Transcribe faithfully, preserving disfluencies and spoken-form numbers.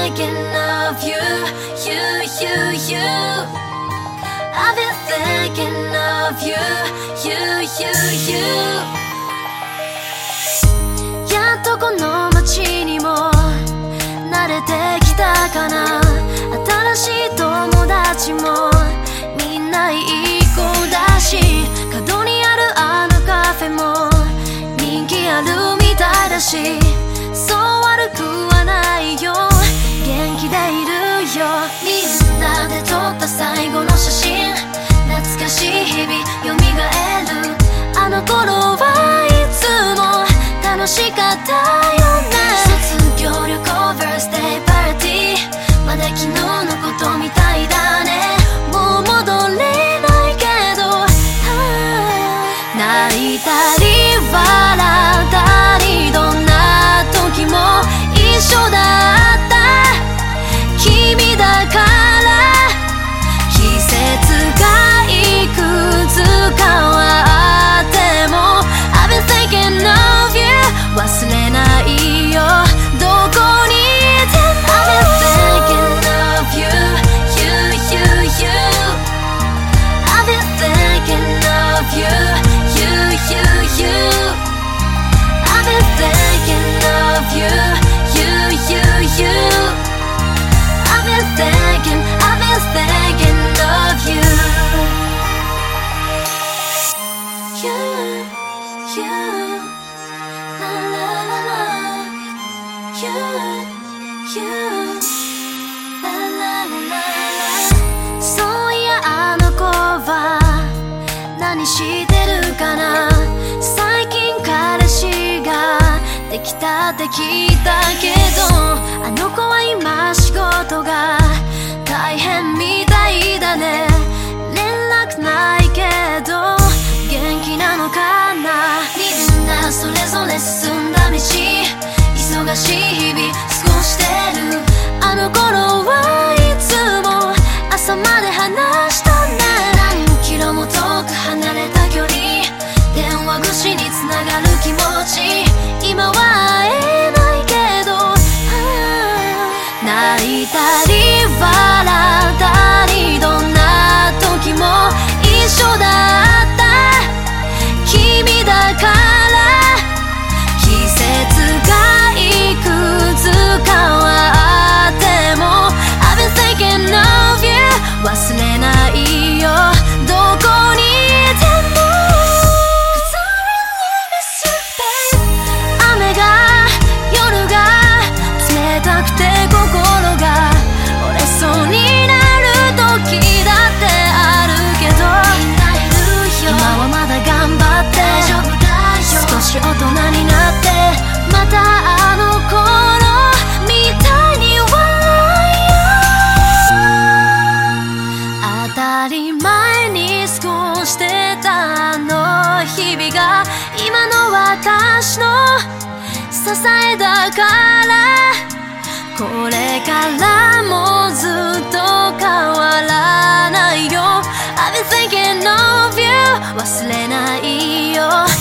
thinking of you, you, you, you. I've been thinking of you, you, you, you. やっとこの街にも慣れてきたかな。新しい友達もみんないい子だし、角にあるあのカフェも人気あるみたいだし、そう悪くはないよ、元気でいるよ。みんなで撮った最後の写真、懐かしい日々蘇る。あの頃はいつも楽しかったよね。卒業旅行、バースデーパーティー、まだ昨日のことみたいだね。もう戻れないけど、泣いたり笑ったり、どんな時も一緒だった君だから。季節がいくつかはあっても I've been thinking of you、 忘れないよ、どこにいても I've been thinking of you, you, you, you. I've been thinking of you, you, you, you. I've been thinking of you, you, you, you. I've been thinking, I've been thinking of you. You, you, la la la la. You, you, la la la la. そういやあの子は何してるかな。最近彼氏ができたって聞いたけど、あの子は今仕事が大変みたいだね。連絡ないけど元気なのかな。みんなそれぞれ進んだ道、忙しい日々過ごしてる。あの頃はいつも朝まで話したね。何キロも遠く離れた距離、電話越しにつながる気持ち、今は会えないけど、泣いたり笑ったり、どんな時も一緒だった君だから。季節がいくつかはあっても I've been thinking of you、 忘れないよ、どこにいても。 Cause I really miss you, babe。 雨が夜が冷たくて心が折れそうになる時だってあるけど、今はまだ頑張って大丈夫だよ。少し大人になってまたあの頃みたいに笑いよ。当たり前に過ごしてたあの日々が今の私の支えだから、これからもずっと変わらないよ。I've been thinking of you、 忘れないよ。